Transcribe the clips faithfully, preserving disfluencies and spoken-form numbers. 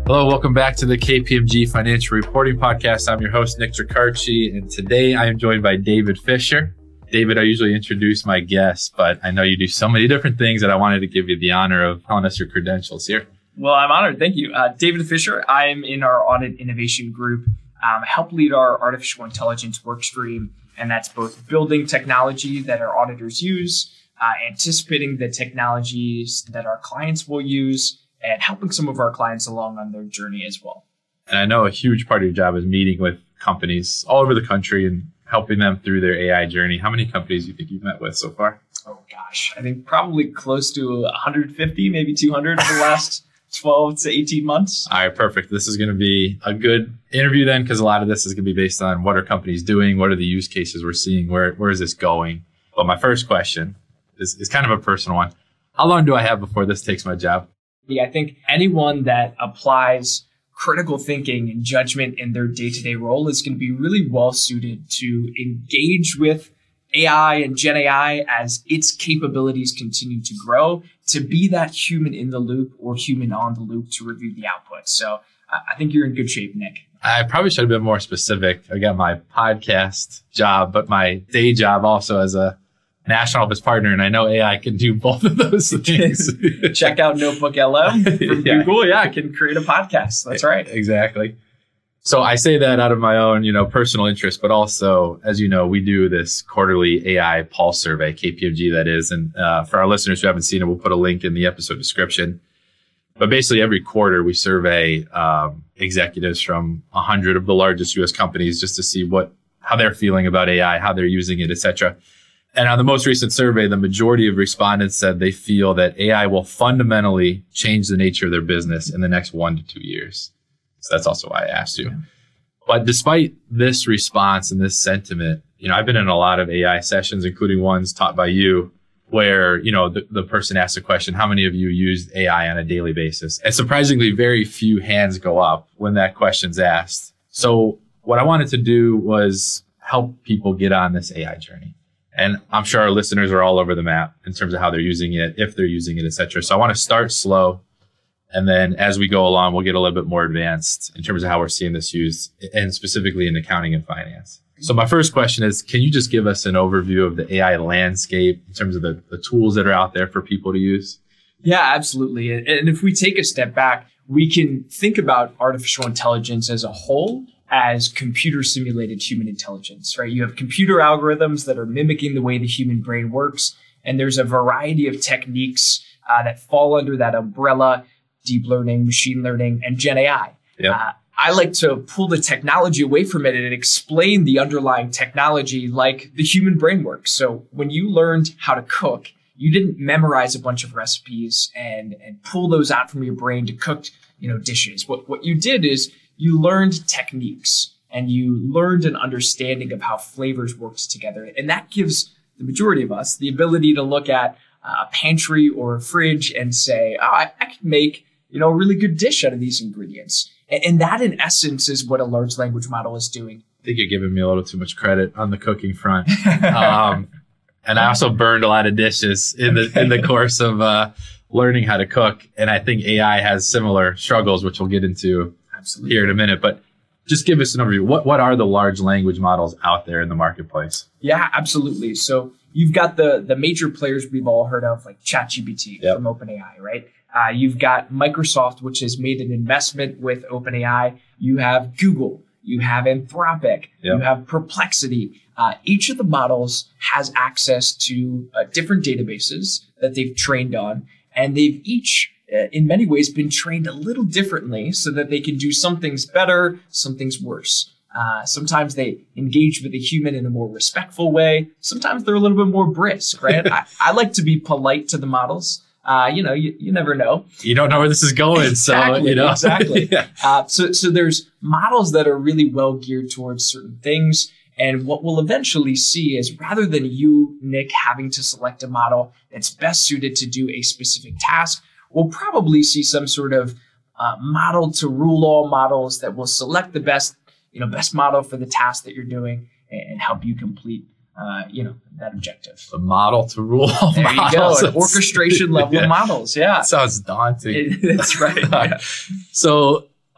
Hello, welcome back to the K P M G Financial Reporting Podcast. I'm your host, Nick Tricarci, and today I am joined by David Fisher. David, I usually introduce my guests, but I know you do so many different things that I wanted to give you the honor of telling us your credentials here. Well, I'm honored. Thank you. Uh, David Fisher. I'm in our audit innovation group. Um, I help lead our artificial intelligence work stream, and that's both building technology that our auditors use, uh, anticipating the technologies that our clients will use, and helping some of our clients along on their journey as well. And I know a huge part of your job is meeting with companies all over the country and helping them through their A I journey. How many companies do you think you've met with so far? Oh, gosh. I think probably close to one hundred fifty, maybe two hundred for the last twelve to eighteen months. All right, perfect. This is going to be a good interview then, because a lot of this is going to be based on what are companies doing? What are the use cases we're seeing? Where Where is this going? But my first question is, is kind of a personal one. How long do I have before this takes my job? Yeah, I think anyone that applies critical thinking and judgment in their day-to-day role is going to be really well suited to engage with A I and Gen A I as its capabilities continue to grow, to be that human in the loop or human on the loop to review the output. So uh, I think you're in good shape, Nick. I probably should have been more specific. I got my podcast job, but my day job also as a national office partner, and I know A I can do both of those things. Check out Notebook L M from yeah. Google. Yeah, I can create a podcast. That's right. Exactly. So I say that out of my own, you know, personal interest, but also, as you know, we do this quarterly A I pulse survey, K P M G that is. And uh, for our listeners who haven't seen it, we'll put a link in the episode description. But basically every quarter we survey um, executives from one hundred of the largest U S companies just to see what how they're feeling about A I, how they're using it, et cetera. And on the most recent survey, the majority of respondents said they feel that A I will fundamentally change the nature of their business in the next one to two years. So that's also why I asked you. Yeah. But despite this response and this sentiment, you know, I've been in a lot of A I sessions, including ones taught by you, where, you know, the, the person asks a question, how many of you use A I on a daily basis? And surprisingly, very few hands go up when that question's asked. So what I wanted to do was help people get on this A I journey. And I'm sure our listeners are all over the map in terms of how they're using it, if they're using it, et cetera. So I want to start slow. And then as we go along, we'll get a little bit more advanced in terms of how we're seeing this used, and specifically in accounting and finance. So my first question is, can you just give us an overview of the A I landscape in terms of the, the tools that are out there for people to use? Yeah, absolutely. And if we take a step back, we can think about artificial intelligence as a whole as computer simulated human intelligence, right? You have computer algorithms that are mimicking the way the human brain works. And there's a variety of techniques uh, that fall under that umbrella: deep learning, machine learning, and Gen A I. Yep. Uh, I like to pull the technology away from it and explain the underlying technology like the human brain works. So when you learned how to cook, you didn't memorize a bunch of recipes and, and pull those out from your brain to cook, you know, dishes. What, what you did is you learned techniques and you learned an understanding of how flavors works together. And that gives the majority of us the ability to look at a pantry or a fridge and say, oh, I, I can make, you know, a really good dish out of these ingredients. And, and that, in essence, is what a large language model is doing. I think you're giving me a little too much credit on the cooking front. Um, and I also burned a lot of dishes in the in the course of uh, learning how to cook. And I think A I has similar struggles, which we'll get into Absolutely. Here in a minute. But just give us an overview. What what are the large language models out there in the marketplace? Yeah, absolutely. So you've got the the major players we've all heard of, like ChatGPT yep. from OpenAI, right? Uh, you've got Microsoft, which has made an investment with OpenAI. You have Google. You have Anthropic. Yep. You have Perplexity. Uh, each of the models has access to uh, different databases that they've trained on, and they've each uh, in many ways been trained a little differently so that they can do some things better, some things worse. Uh, sometimes they engage with a human in a more respectful way. Sometimes they're a little bit more brisk, right? I, I like to be polite to the models. Uh, you know, you, you never know. You don't know where this is going. Exactly, so, you know. exactly. yeah. uh, so, so there's models that are really well geared towards certain things. And what we'll eventually see is, rather than you, Nick, having to select a model that's best suited to do a specific task, we'll probably see some sort of uh, model to rule all models that will select the best, you know, best model for the task that you're doing and, and help you complete Uh, you know, that objective. The model to rule all there models. You go, an orchestration level yeah. of models. Yeah. That sounds daunting. It, that's right. Yeah. So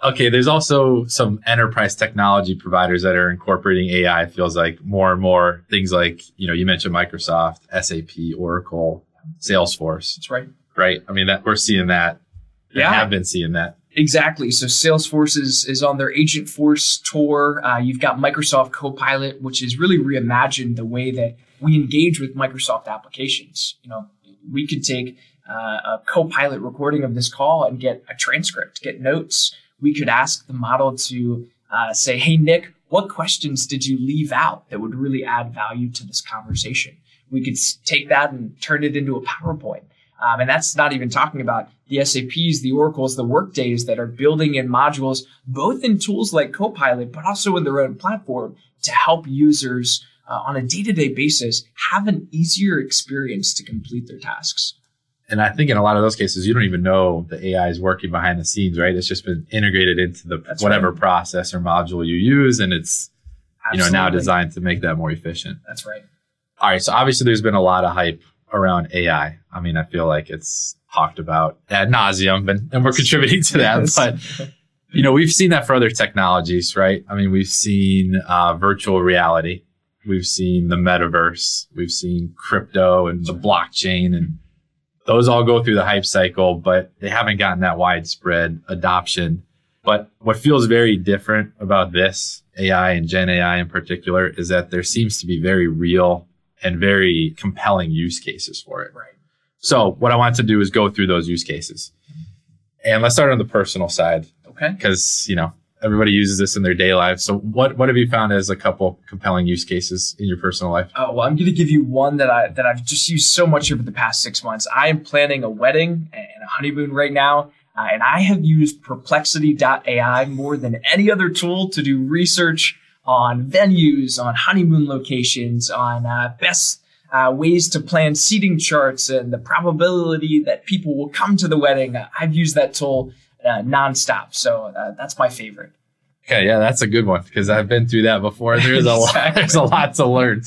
Okay, there's also some enterprise technology providers that are incorporating A I. It feels like more and more things like, you know, you mentioned Microsoft, S A P, Oracle, Salesforce. That's right. Right. I mean, that we're seeing that. Yeah. We have been seeing that. Exactly. So Salesforce is, is on their Agentforce tour. Uh, you've got Microsoft Copilot, which has really reimagined the way that we engage with Microsoft applications. You know, we could take uh, a Copilot recording of this call and get a transcript, get notes. We could ask the model to uh, say, hey, Nick, what questions did you leave out that would really add value to this conversation? We could take that and turn it into a PowerPoint. Um, and that's not even talking about the S A Ps, the Oracles, the Workdays that are building in modules, both in tools like Copilot, but also in their own platform to help users uh, on a day-to-day basis have an easier experience to complete their tasks. And I think in a lot of those cases, you don't even know the A I is working behind the scenes, right? It's just been integrated into the that's whatever right. process or module you use. And it's, Absolutely. you know, now designed to make that more efficient. That's right. All right. So obviously there's been a lot of hype around A I. I mean, I feel like it's talked about ad nauseum, and, and we're contributing to that. Yes. But, you know, we've seen that for other technologies, right? I mean, we've seen uh, virtual reality. We've seen the metaverse. We've seen crypto and the blockchain, and those all go through the hype cycle, but they haven't gotten that widespread adoption. But what feels very different about this, A I and Gen A I in particular, is that there seems to be very real and very compelling use cases for it. Right. So what I want to do is go through those use cases. And let's start on the personal side. Okay. Because, you know, everybody uses this in their day lives. So what, what have you found as a couple compelling use cases in your personal life? Oh, well, I'm going to give you one that, I, that I've just used so much over the past six months. I am planning a wedding and a honeymoon right now. Uh, and I have used Perplexity dot A I more than any other tool to do research on venues, on honeymoon locations, on uh, best uh, ways to plan seating charts and the probability that people will come to the wedding. Uh, I've used that tool uh, nonstop. So uh, that's my favorite. Okay, yeah, that's a good one because I've been through that before. There's a exactly. lot, there's a lot to learn.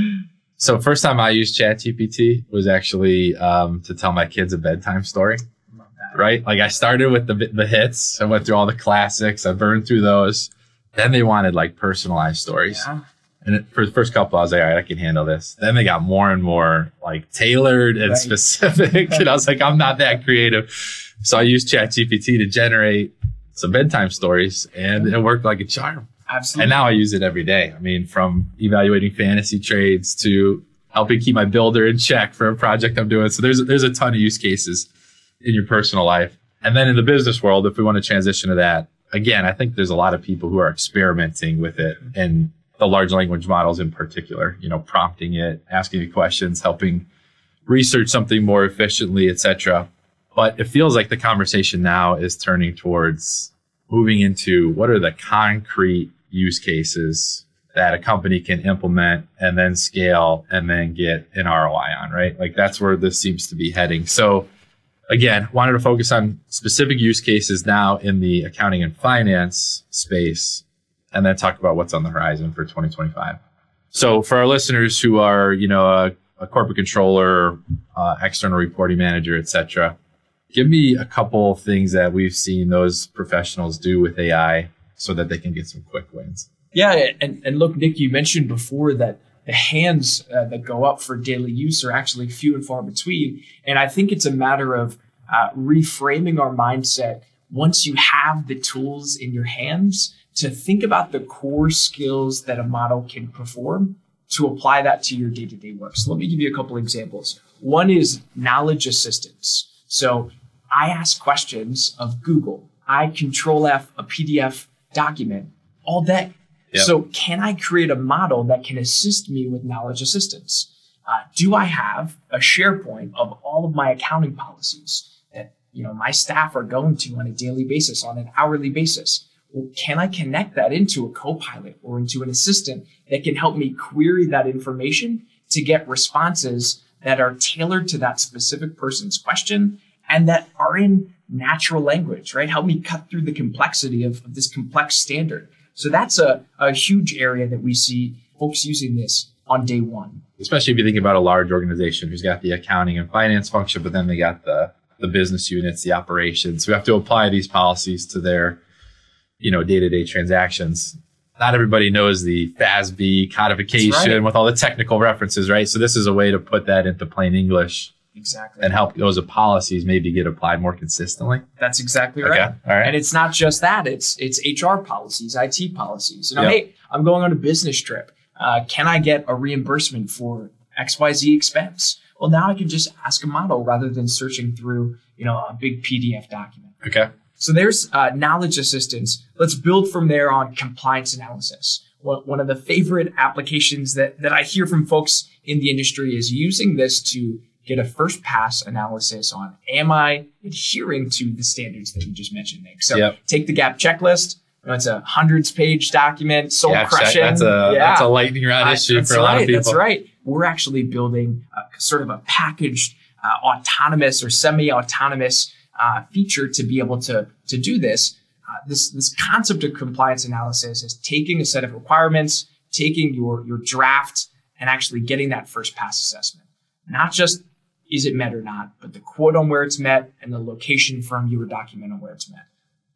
So first time I used ChatGPT was actually um, to tell my kids a bedtime story. Right? Like I started with the the hits. I went through all the classics. I burned through those. Then they wanted like personalized stories. Yeah. And it, for the first couple, I was like, all right, I can handle this. Then they got more and more like tailored and right. specific. And I was like, I'm not that creative. So I used ChatGPT to generate some bedtime stories and it worked like a charm. Absolutely. And now I use it every day. I mean, from evaluating fantasy trades to helping keep my builder in check for a project I'm doing. So there's, there's a ton of use cases in your personal life. And then in the business world, if we want to transition to that, again, I think there's a lot of people who are experimenting with it and the large language models in particular, you know, prompting it, asking it questions, helping research something more efficiently, et cetera. But it feels like the conversation now is turning towards moving into what are the concrete use cases that a company can implement and then scale and then get an R O I on, right? Like that's where this seems to be heading. So again, wanted to focus on specific use cases now in the accounting and finance space, and then talk about what's on the horizon for twenty twenty-five. So for our listeners who are, you know, a, a corporate controller, uh, external reporting manager, et cetera, give me a couple of things that we've seen those professionals do with A I so that they can get some quick wins. Yeah, and, and look, Nick, you mentioned before that the hands uh, that go up for daily use are actually few and far between. And I think it's a matter of uh, reframing our mindset once you have the tools in your hands to think about the core skills that a model can perform to apply that to your day-to-day work. So let me give you a couple examples. One is knowledge assistance. So I ask questions of Google. I control F a P D F document all day. Yep. So can I create a model that can assist me with knowledge assistance? Uh, do I have a SharePoint of all of my accounting policies that, you know, my staff are going to on a daily basis, on an hourly basis? Well, can I connect that into a Copilot or into an assistant that can help me query that information to get responses that are tailored to that specific person's question and that are in natural language, right? Help me cut through the complexity of, of this complex standard. So that's a, a huge area that we see folks using this on day one. Especially if you think about a large organization who's got the accounting and finance function, but then they got the, the business units, the operations who have to apply these policies to their you know, day-to-day transactions. Not everybody knows the F A S B codification right. with all the technical references, right? So this is a way to put that into plain English. Exactly. And help those policies maybe get applied more consistently. That's exactly right. Okay. All right. And it's not just that. It's it's H R policies, I T policies. You know, Yep. hey, I'm going on a business trip. Uh, can I get a reimbursement for X Y Z expense? Well, now I can just ask a model rather than searching through, you know, a big P D F document. Okay. So there's uh, knowledge assistance. Let's build from there on compliance analysis. One one of the favorite applications that, that I hear from folks in the industry is using this to get a first pass analysis on, am I adhering to the standards that you just mentioned, Nick? So Yep. take the GAP checklist. You know, it's a hundreds page document, soul Yeah, check. crushing. That's a Yeah. that's a lightning rod issue That's for a lot right, of people. That's right. We're actually building a, sort of a packaged uh, autonomous or semi-autonomous uh, feature to be able to, to do this. Uh, this. This concept of compliance analysis is taking a set of requirements, taking your, your draft, and actually getting that first pass assessment. Not just is it met or not, but the quote on where it's met and the location from your document on where it's met.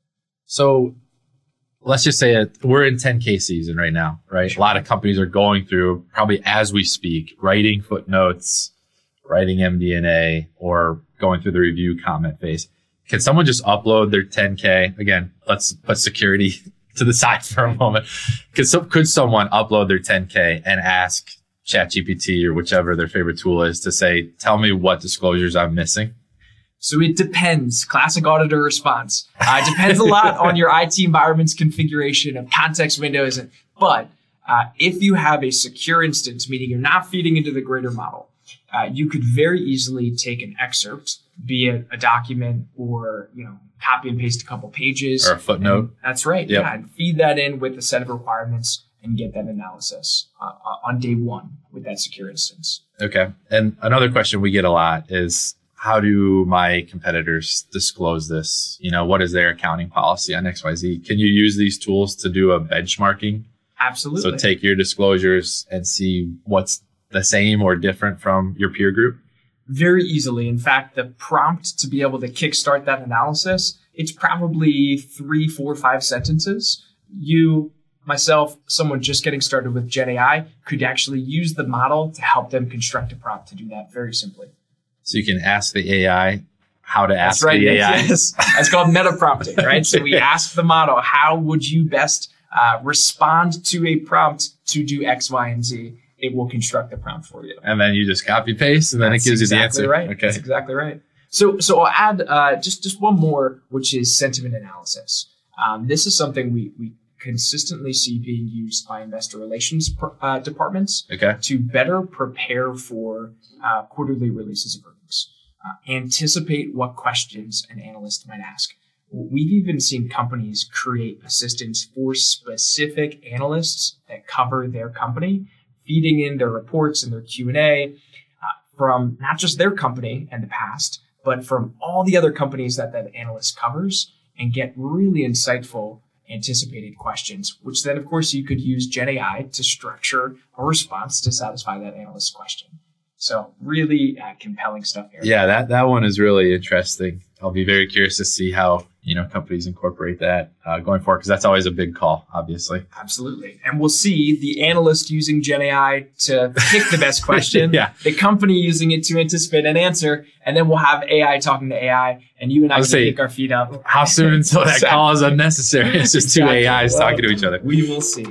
So let's just say it, we're in ten K season right now, right? Sure. A lot of companies are going through, probably as we speak, writing footnotes, writing M D N A, or going through the review comment phase. Can someone just upload their ten K? Again, let's put security to the side for a moment. Could, some, could someone upload their ten K and ask ChatGPT or whichever their favorite tool is to say, tell me what disclosures I'm missing? So it depends. Classic auditor response. Uh, it depends a lot on your I T environment's configuration of context windows. And, but uh, if you have a secure instance, meaning you're not feeding into the greater model, uh, you could very easily take an excerpt, be it a document or, you know, copy and paste a couple pages. Or a footnote. And that's right. Yep. Yeah. And feed that in with a set of requirements and get that analysis uh, on day one with that secure instance. Okay. And another question we get a lot is, how do my competitors disclose this? You know, what is their accounting policy on X Y Z? Can you use these tools to do a benchmarking? Absolutely. So take your disclosures and see what's the same or different from your peer group? Very easily. In fact, the prompt to be able to kickstart that analysis, it's probably three, four, five sentences. You, myself, someone just getting started with Gen A I could actually use the model to help them construct a prompt to do that very simply. So you can ask the A I how to ask That's right. the A I. Yes. That's called meta prompting, right? So we ask the model, how would you best uh, respond to a prompt to do X, Y, and Z? It will construct the prompt for you. And then you just copy paste and then That's it gives exactly you the answer. Right. Okay. That's exactly right. So, so I'll add uh, just, just one more, which is sentiment analysis. Um, this is something we, we consistently see being used by investor relations uh, departments Okay. to better prepare for uh, quarterly releases of earnings. Uh, anticipate what questions an analyst might ask. We've even seen companies create assistants for specific analysts that cover their company, feeding in their reports and their Q and A uh, from not just their company and the past, but from all the other companies that that analyst covers, and get really insightful anticipated questions, which then, of course, you could use Gen A I to structure a response to satisfy that analyst's question. So really uh, compelling stuff here. Yeah, that, that one is really interesting. I'll be very curious to see how, you know, companies incorporate that uh, going forward, because that's always a big call, obviously. Absolutely. And we'll see the analyst using Gen A I to pick the best question, Yeah. the company using it to anticipate an answer, and then we'll have A I talking to A I, and you and I I can was saying, pick our feet up. How soon until that Exactly. call is unnecessary? It's just two Exactly. A Is Well, talking to each other. We will see.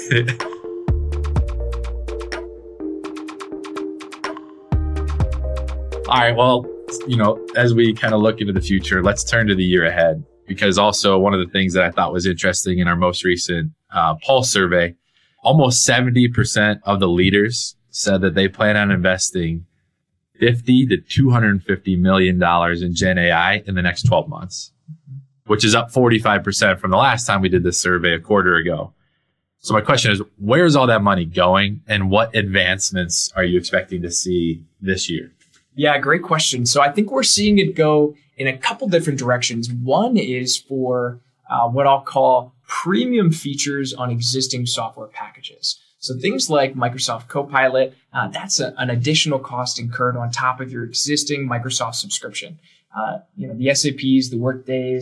All right. Well, you know, as we kind of look into the future, let's turn to the year ahead, because also one of the things that I thought was interesting in our most recent uh, Pulse survey, almost seventy percent of the leaders said that they plan on investing fifty to two hundred fifty million dollars in Gen A I in the next twelve months, which is up forty-five percent from the last time we did this survey a quarter ago. So my question is, where's all that money going, and what advancements are you expecting to see this year? Yeah, great question. So I think we're seeing it go in a couple different directions. One is for uh, what I'll call premium features on existing software packages. So things like Microsoft Copilot, uh, that's a, an additional cost incurred on top of your existing Microsoft subscription. Uh, you know, the S A Ps, the Workdays,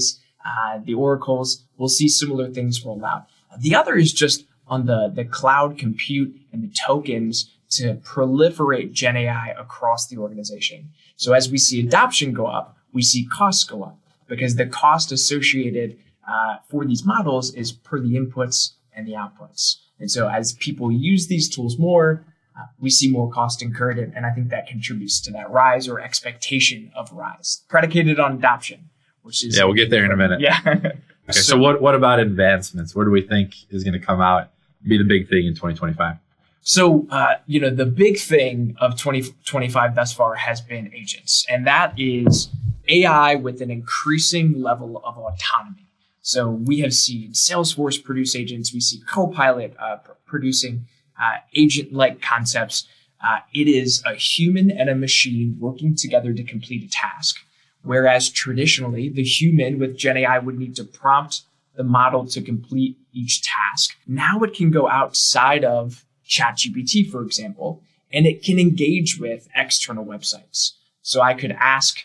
uh, the Oracles. We'll see similar things roll out. The other is just on the, the cloud compute and the tokens to proliferate Gen A I across the organization. So as we see adoption go up, we see costs go up because the cost associated uh, for these models is per the inputs and the outputs. And so as people use these tools more, uh, we see more cost incurred. And, and I think that contributes to that rise or expectation of rise predicated on adoption, which is. Yeah, we'll get there in a minute. Yeah. Okay, so, so what, what about advancements? What do we think is going to come out, be the big thing in twenty twenty-five? So, uh, you know, the big thing of twenty twenty-five thus far has been agents, and that is A I with an increasing level of autonomy. So we have seen Salesforce produce agents. We see Copilot uh, pr- producing uh, agent-like concepts. Uh, it is a human and a machine working together to complete a task. Whereas traditionally, the human with Gen A I would need to prompt the model to complete each task. Now it can go outside of ChatGPT, for example, and it can engage with external websites. So I could ask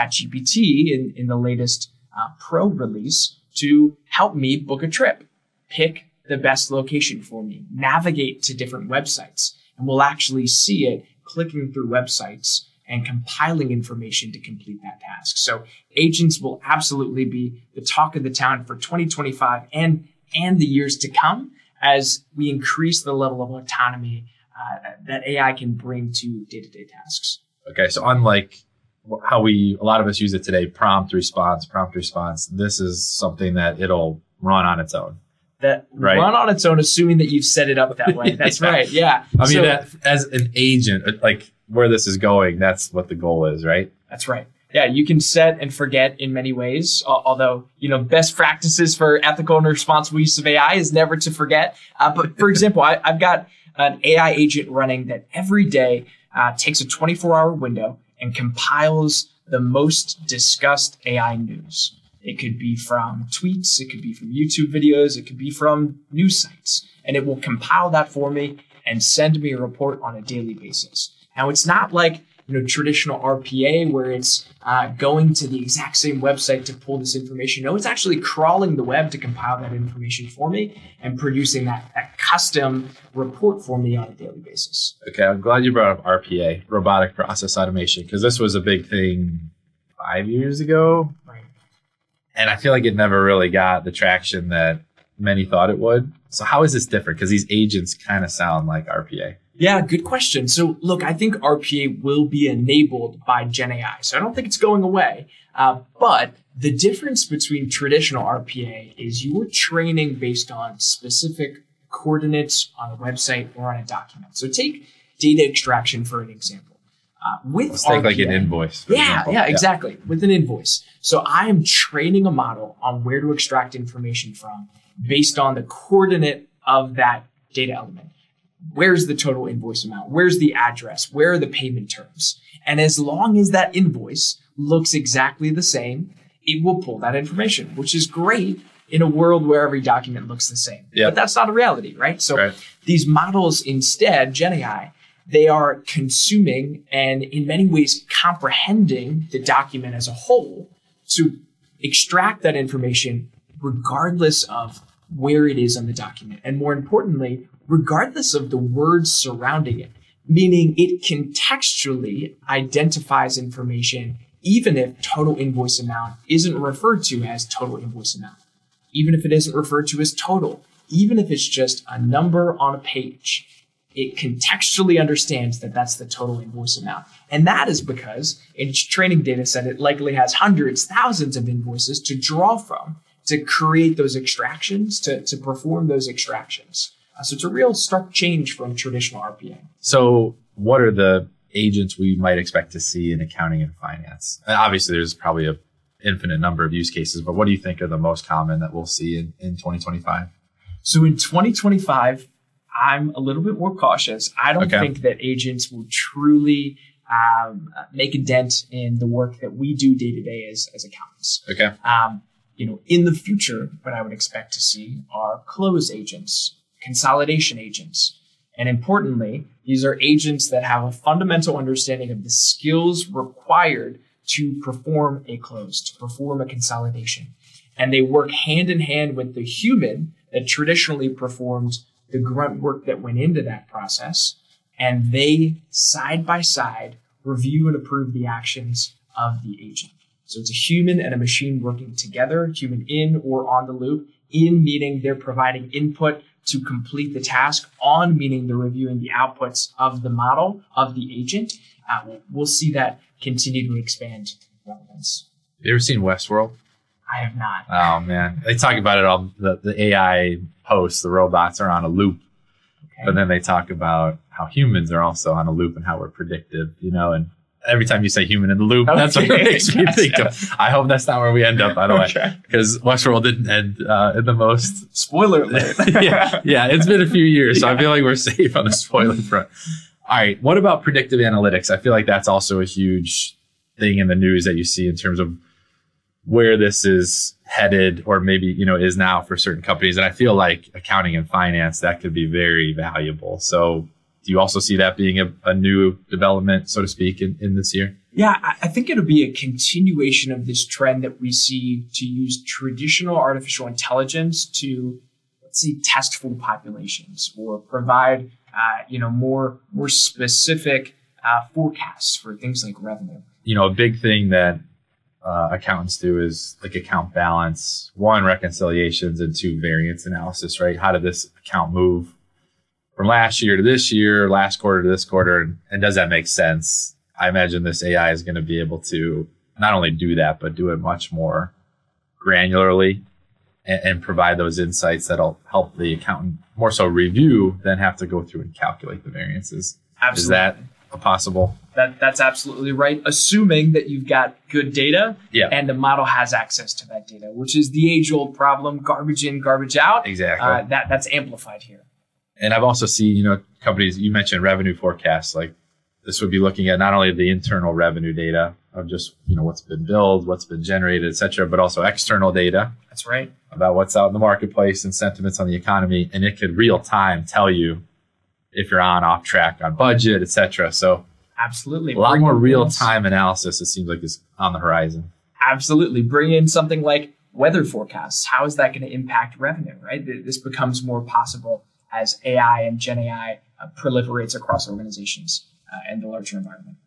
ChatGPT in, in the latest uh, Pro release to help me book a trip, pick the best location for me, navigate to different websites, and we'll actually see it clicking through websites and compiling information to complete that task. So agents will absolutely be the talk of the town for twenty twenty-five and, and the years to come, as we increase the level of autonomy uh, that A I can bring to day-to-day tasks. Okay, so unlike how we, a lot of us use it today, prompt response, prompt response, this is something that it'll run on its own. That right? Run on its own, assuming that you've set it up that way. That's yeah. right, yeah. I mean, so, that, as an agent, like where this is going, that's what the goal is, right? That's right. Yeah, you can set and forget in many ways, although, you know, best practices for ethical and responsible use of A I is never to forget. Uh, but for example, I, I've got an A I agent running that every day uh, takes a twenty-four hour window and compiles the most discussed A I news. It could be from tweets, it could be from YouTube videos, it could be from news sites, and it will compile that for me and send me a report on a daily basis. Now, it's not like, you know, traditional R P A where it's uh, going to the exact same website to pull this information. No, it's actually crawling the web to compile that information for me and producing that, that custom report for me on a daily basis. Okay, I'm glad you brought up R P A, robotic process automation, because this was a big thing five years ago. Right. And I feel like it never really got the traction that many thought it would. So how is this different? Because these agents kind of sound like R P A. Yeah, good question. So look, I think R P A will be enabled by Gen A I. So I don't think it's going away. Uh, but the difference between traditional R P A is you're training based on specific coordinates on a website or on a document. So take data extraction for an example. Uh, with Let's take R P A, like an invoice. Yeah, example. yeah, exactly. Yeah. With an invoice. So I am training a model on where to extract information from based on the coordinate of that data element. Where's the total invoice amount? Where's the address? Where are the payment terms? And as long as that invoice looks exactly the same, it will pull that information, which is great in a world where every document looks the same. Yep. But that's not a reality, right? So right. These models instead, Gen A I, they are consuming and in many ways comprehending the document as a whole to extract that information regardless of where it is on the document. And more importantly, regardless of the words surrounding it, meaning it contextually identifies information even if total invoice amount isn't referred to as total invoice amount, even if it isn't referred to as total, even if it's just a number on a page, it contextually understands that that's the total invoice amount. And that is because in its training data set, it likely has hundreds, thousands of invoices to draw from to create those extractions, to, to perform those extractions. Uh, so it's a real stark change from traditional R P A. So what are the agents we might expect to see in accounting and finance? And obviously, there's probably an infinite number of use cases, but what do you think are the most common that we'll see in, in twenty twenty-five? So in twenty twenty-five, I'm a little bit more cautious. I don't okay. think that agents will truly um, make a dent in the work that we do day to day as as accountants. Okay. Um, you know, in the future, what I would expect to see are close agents, consolidation agents. And importantly, these are agents that have a fundamental understanding of the skills required to perform a close, to perform a consolidation. and they work hand in hand with the human that traditionally performed the grunt work that went into that process. And they, side by side, review and approve the actions of the agent. So it's a human and a machine working together, human in or on the loop. In meaning they're providing input to complete the task, on meaning they're reviewing the outputs of the model, of the agent. Uh, we'll see that continue to expand relevance. Have you ever seen Westworld? I have not. Oh, man. They talk about it all. The, the A I hosts, the robots are on a loop. Okay. But then they talk about how humans are also on a loop and how we're predictive, you know, and every time you say human in the loop, okay. That's what it makes me think of. I hope that's not where we end up, by the okay. way, because Westworld didn't end uh, in the most... Spoiler alert. yeah, yeah, it's been a few years, so yeah. I feel like we're safe on the spoiler front. All right, what about predictive analytics? I feel like that's also a huge thing in the news that you see in terms of where this is headed, or maybe, you know, is now for certain companies. And I feel like accounting and finance, that could be very valuable. So do you also see that being a, a new development, so to speak, in, in this year? Yeah, I think it'll be a continuation of this trend that we see to use traditional artificial intelligence to, let's say, test food populations or provide, uh, you know, more more specific uh, forecasts for things like revenue. You know, a big thing that uh, accountants do is like account balance, one, reconciliations, and two, variance analysis, right? How did this account move from last year to this year, last quarter to this quarter, and, and does that make sense? I imagine this A I is going to be able to not only do that, but do it much more granularly and, and provide those insights that'll help the accountant more so review than have to go through and calculate the variances. Absolutely. Is that a possible? That That's absolutely right, assuming that you've got good data yeah. and the model has access to that data, which is the age-old problem, garbage in, garbage out. Exactly. Uh, that That's amplified here. And I've also seen, you know, companies, you mentioned revenue forecasts, like this would be looking at not only the internal revenue data of just, you know, what's been billed, what's been generated, et cetera, but also external data. That's right. About what's out in the marketplace and sentiments on the economy. And it could real time tell you if you're on, off track on budget, et cetera. So absolutely. A lot Bring more real time analysis, it seems like, is on the horizon. Absolutely. Bring in something like weather forecasts. How is that going to impact revenue, right? This becomes more possible as A I and Gen A I uh, proliferates across organizations uh, and the larger environment.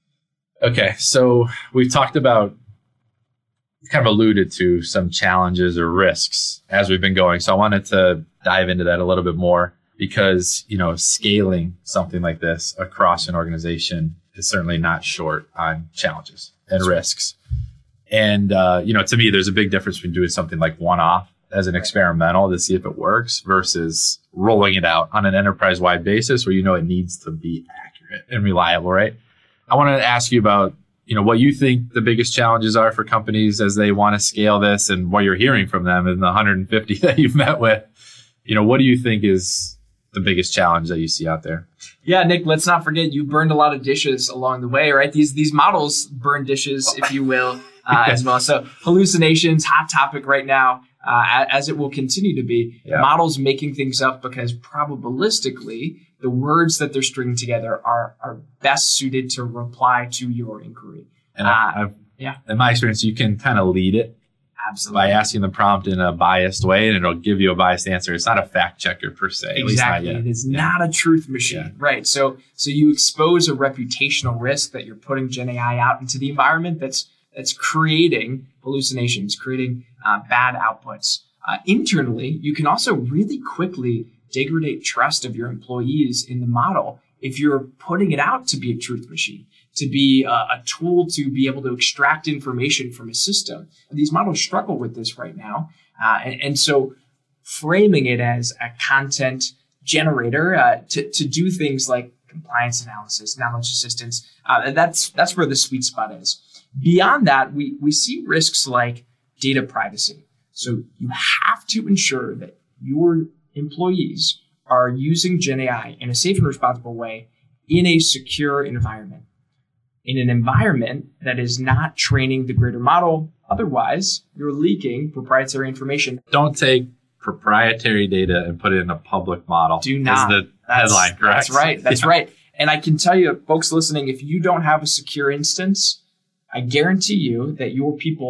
Okay, so we've talked about, kind of alluded to some challenges or risks as we've been going. So I wanted to dive into that a little bit more because, you know, scaling something like this across an organization is certainly not short on challenges and That's risks. Right. And, uh, you know, to me, there's a big difference between doing something like one-off as an experimental to see if it works versus rolling it out on an enterprise-wide basis where you know it needs to be accurate and reliable, right? I wanted to ask you about, you know, what you think the biggest challenges are for companies as they want to scale this and what you're hearing from them in the one hundred fifty that you've met with. You know, what do you think is the biggest challenge that you see out there? Yeah, Nick, let's not forget you burned a lot of dishes along the way, right? These these models burn dishes, if you will, uh, as well. So hallucinations, hot topic right now. Uh, as it will continue to be, yeah. Models making things up because probabilistically, the words that they're stringing together are are best suited to reply to your inquiry. And I've, uh, I've, yeah, in my experience, you can kind of lead it absolutely by asking the prompt in a biased way, and it'll give you a biased answer. It's not a fact checker per se. Exactly, at least not yet. It is yeah. not a truth machine, yeah. right? So, so you expose a reputational risk that you're putting Gen A I out into the environment that's that's creating hallucinations, creating uh, bad outputs. Uh, internally, you can also really quickly degrade trust of your employees in the model if you're putting it out to be a truth machine, to be a, a tool to be able to extract information from a system. And these models struggle with this right now. Uh, and, and so framing it as a content generator uh, to, to do things like compliance analysis, knowledge assistance, uh, that's that's where the sweet spot is. Beyond that, we, we see risks like data privacy. So you have to ensure that your employees are using Gen A I in a safe and responsible way in a secure environment, in an environment that is not training the greater model. Otherwise, you're leaking proprietary information. Don't take proprietary data and put it in a public model. Do not. Is the that's, headline, correct? That's right. That's yeah. right. And I can tell you, folks listening, if you don't have a secure instance, I guarantee you that your people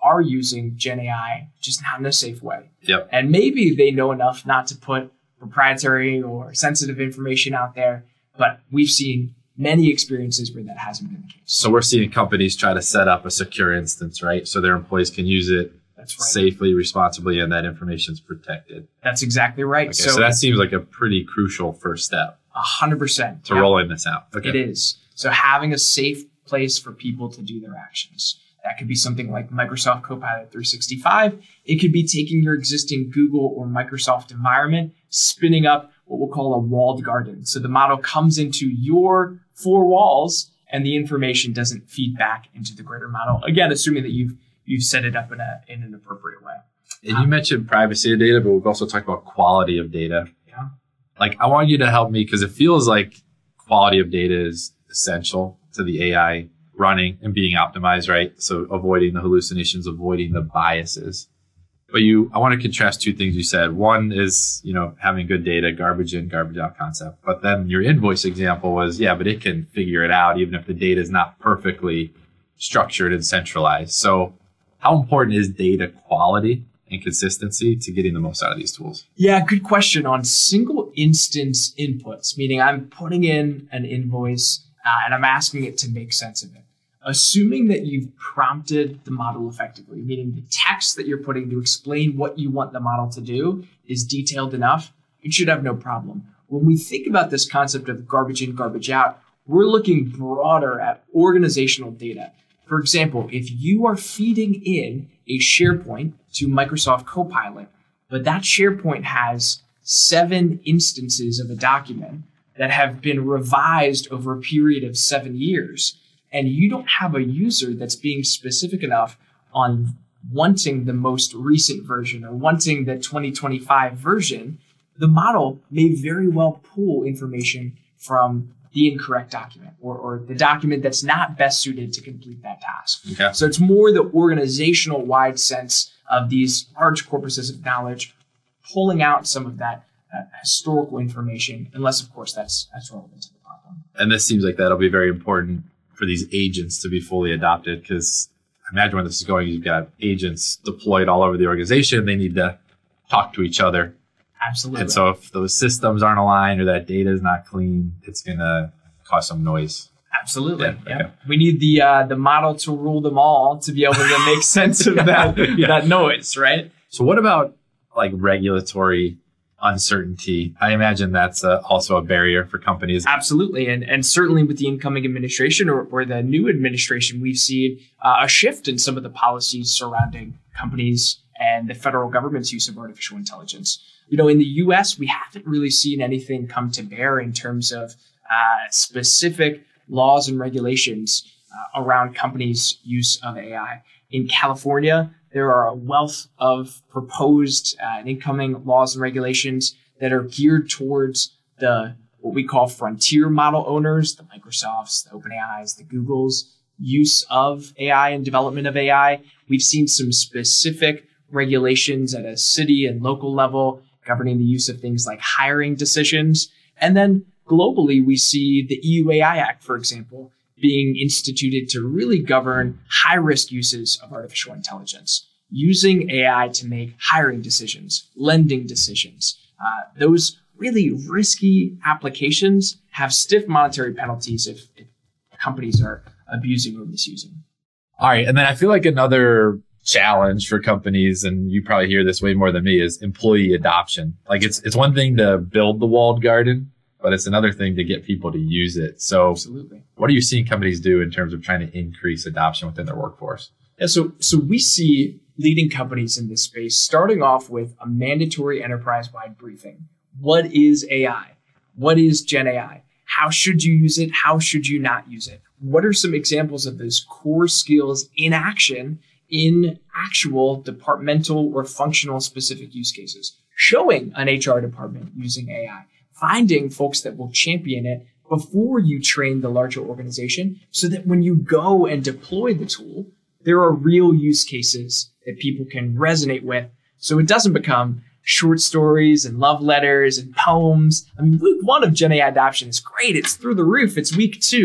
are using Gen A I, just not in a safe way. Yep. And maybe they know enough not to put proprietary or sensitive information out there, but we've seen many experiences where that hasn't been the case. So we're seeing companies try to set up a secure instance, right? So their employees can use it That's right. safely, responsibly, and that information is protected. That's exactly right. Okay, so, so that seems like a pretty crucial first step. A hundred percent. To rolling this out. Okay. It is. So having a safe place for people to do their actions. That could be something like Microsoft Copilot three sixty-five. It could be taking your existing Google or Microsoft environment, spinning up what we'll call a walled garden. So the model comes into your four walls and the information doesn't feed back into the greater model. Again, assuming that you've you've set it up in a in an appropriate way. And you mentioned privacy of data, but we've also talked about quality of data. Yeah. Like, I want you to help me because it feels like quality of data is essential to the A I running and being optimized, right? So avoiding the hallucinations, avoiding the biases. But you, I want to contrast two things you said. One is, you know, having good data, garbage in, garbage out concept. But then your invoice example was, yeah, but it can figure it out even if the data is not perfectly structured and centralized. So how important is data quality and consistency to getting the most out of these tools? Yeah, good question. On single instance inputs, meaning I'm putting in an invoice uh, and I'm asking it to make sense of it. Assuming that you've prompted the model effectively, meaning the text that you're putting to explain what you want the model to do is detailed enough, it should have no problem. When we think about this concept of garbage in, garbage out, we're looking broader at organizational data. For example, if you are feeding in a SharePoint to Microsoft Copilot, but that SharePoint has seven instances of a document that have been revised over a period of seven years, and you don't have a user that's being specific enough on wanting the most recent version or wanting the twenty twenty-five version, the model may very well pull information from the incorrect document or, or the document that's not best suited to complete that task. Okay. So it's more the organizational wide sense of these large corpuses of knowledge pulling out some of that uh, historical information, unless, of course, that's that's relevant to the problem. And this seems like that'll be very important for these agents to be fully adopted, because I imagine where this is going, you've got agents deployed all over the organization. They need to talk to each other. Absolutely. And so if those systems aren't aligned or that data is not clean, it's going to cause some noise. Absolutely. Yeah, Yeah. okay. We need the uh, the model to rule them all to be able to make sense of that, Yeah. that noise, right? So what about like regulatory uncertainty? I imagine that's uh, also a barrier for companies. Absolutely. And and certainly with the incoming administration or, or the new administration, we've seen uh, a shift in some of the policies surrounding companies and the federal government's use of artificial intelligence. You know, in the U S, we haven't really seen anything come to bear in terms of uh, specific laws and regulations uh, around companies' use of A I. In California, there are a wealth of proposed uh, and incoming laws and regulations that are geared towards the what we call frontier model owners, the Microsofts, the OpenAIs, the Googles, use of A I and development of A I. We've seen some specific regulations at a city and local level governing the use of things like hiring decisions. And then globally, we see the E U A I Act, for example, being instituted to really govern high-risk uses of artificial intelligence, using A I to make hiring decisions, lending decisions. Uh, those really risky applications have stiff monetary penalties if, if companies are abusing or misusing. All right. And then I feel like another challenge for companies, and you probably hear this way more than me, is employee adoption. Like it's it's one thing to build the walled garden, but it's another thing to get people to use it. So Absolutely. What are you seeing companies do in terms of trying to increase adoption within their workforce? Yeah, so so we see leading companies in this space starting off with a mandatory enterprise-wide briefing. What is A I? What is Gen A I? How should you use it? How should you not use it? What are some examples of those core skills in action in actual departmental or functional specific use cases? Showing an H R department using A I, finding folks that will champion it before you train the larger organization so that when you go and deploy the tool, there are real use cases that people can resonate with. So it doesn't become short stories and love letters and poems. I mean, week one of Gen A I adoption is great. It's through the roof. It's week two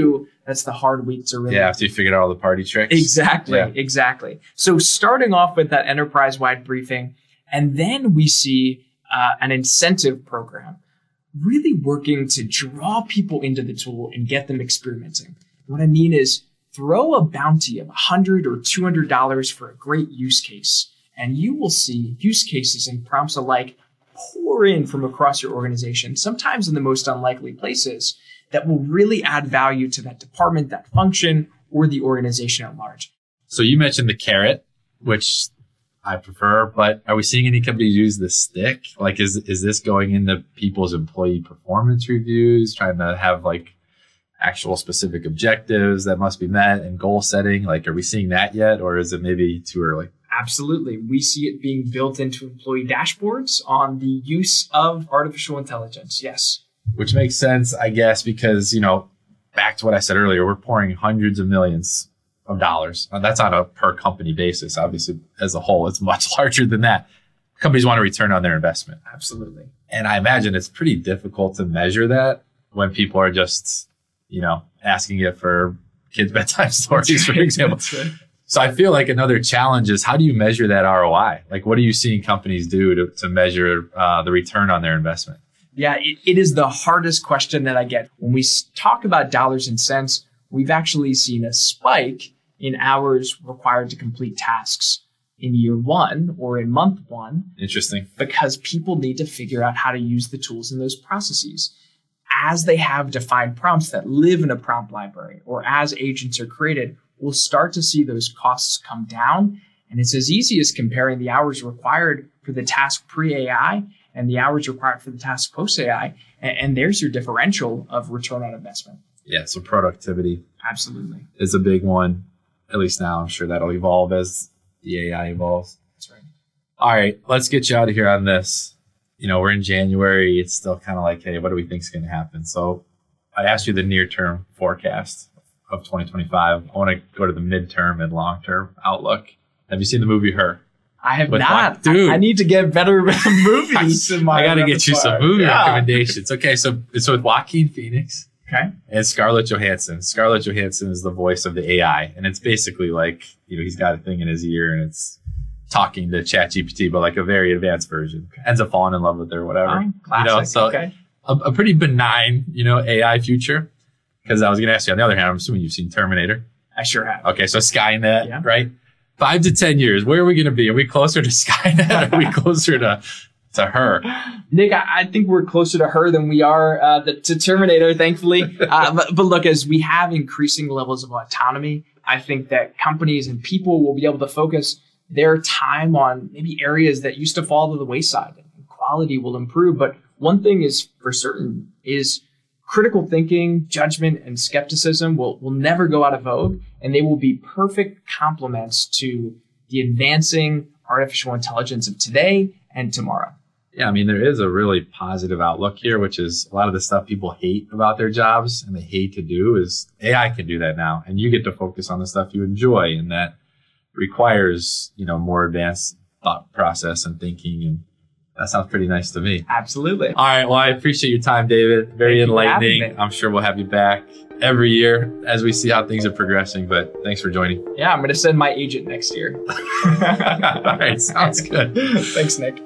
That's the hard week to really. Yeah, after you figured out all the party tricks. Exactly, yeah. exactly. So starting off with that enterprise-wide briefing, and then we see uh, an incentive program really working to draw people into the tool and get them experimenting. What I mean is throw a bounty of one hundred dollars or two hundred dollars for a great use case, and you will see use cases and prompts alike pour in from across your organization, sometimes in the most unlikely places, that will really add value to that department, that function, or the organization at large. So you mentioned the carrot, which I prefer, but are we seeing any companies use the stick? Like, is is this going into people's employee performance reviews, trying to have like actual specific objectives that must be met and goal setting? Like, are we seeing that yet, or is it maybe too early? Absolutely. We see it being built into employee dashboards on the use of artificial intelligence. Yes. Which makes sense, I guess, because, you know, back to what I said earlier, we're pouring hundreds of millions of dollars. Now, that's on a per company basis. Obviously, as a whole, it's much larger than that. Companies want to return on their investment. Absolutely. And I imagine it's pretty difficult to measure that when people are just, you know, asking it for kids' bedtime stories, for example. Right. So I feel like another challenge is, how do you measure that R O I? Like, what are you seeing companies do to, to measure uh, the return on their investment? Yeah, it, it is the hardest question that I get. When we talk about dollars and cents, we've actually seen a spike in hours required to complete tasks in year one or in month one. Interesting. Because people need to figure out how to use the tools in those processes. As they have defined prompts that live in a prompt library, or as agents are created, we'll start to see those costs come down. And it's as easy as comparing the hours required for the task pre-A I and the hours required for the task post-A I. And, and there's your differential of return on investment. Yeah, so productivity. Absolutely. Is a big one. At least now, I'm sure that'll evolve as the A I evolves. That's right. All right, let's get you out of here on this. You know, we're in January. It's still kind of like, hey, what do we think is going to happen? So I asked you the near-term forecast of twenty twenty-five. I want to go to the midterm and long-term outlook. Have you seen the movie Her? I have With not. Wa- Dude. I, I need to get better movies in my I got to get you some movie yeah. recommendations. Okay, so it's with Joaquin Phoenix. Okay. And Scarlett Johansson. Scarlett Johansson is the voice of the A I. And it's basically like, you know, he's got a thing in his ear and it's talking to ChatGPT, but like a very advanced version. Okay. Ends up falling in love with her or whatever. Oh, classic. You know, so okay. a, a pretty benign, you know, A I future. Because I was going to ask you, on the other hand, I'm assuming you've seen Terminator. I sure have. Okay, so Skynet, yeah. right? Five to ten years, where are we going to be? Are we closer to Skynet? Are we closer to... to Her? Nick, I, I think we're closer to Her than we are uh, the, to Terminator, thankfully. Uh, but, but look, as we have increasing levels of autonomy, I think that companies and people will be able to focus their time on maybe areas that used to fall to the wayside. And quality will improve. But one thing is for certain is critical thinking, judgment, and skepticism will, will never go out of vogue. And they will be perfect complements to the advancing artificial intelligence of today and tomorrow. Yeah, I mean, there is a really positive outlook here, which is a lot of the stuff people hate about their jobs and they hate to do is A I can do that now. And you get to focus on the stuff you enjoy. And that requires, you know, more advanced thought process and thinking. And that sounds pretty nice to me. Absolutely. All right. Well, I appreciate your time, David. Very Thank enlightening. I'm sure we'll have you back every year as we see how things are progressing. But thanks for joining. Yeah, I'm going to send my agent next year. All right. Sounds good. Thanks, Nick.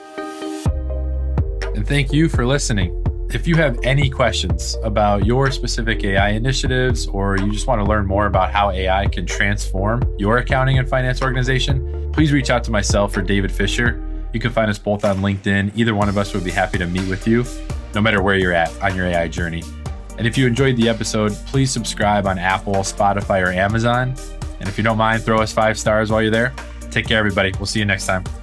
And thank you for listening. If you have any questions about your specific A I initiatives, or you just want to learn more about how A I can transform your accounting and finance organization, please reach out to myself or David Fisher. You can find us both on LinkedIn. Either one of us would be happy to meet with you, no matter where you're at on your A I journey. And if you enjoyed the episode, please subscribe on Apple, Spotify, or Amazon. And if you don't mind, throw us five stars while you're there. Take care, everybody. We'll see you next time.